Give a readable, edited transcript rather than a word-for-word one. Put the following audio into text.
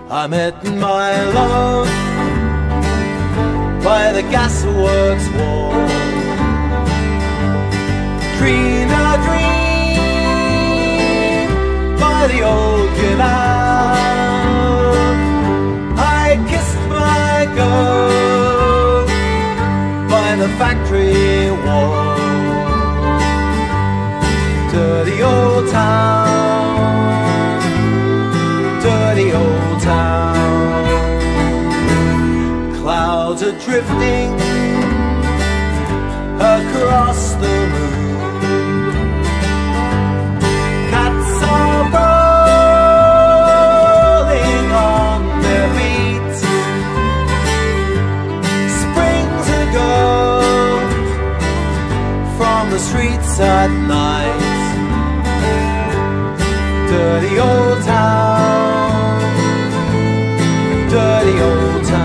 I met my love by the gasworks wall. Dreamed a dream by the old canal. I kissed my girl by the factory wall. Dirty old town, dirty old town. Clouds are drifting across the moon. Cats are rolling on their feet. Springs a go from the streets at night. Dirty old town, dirty old town.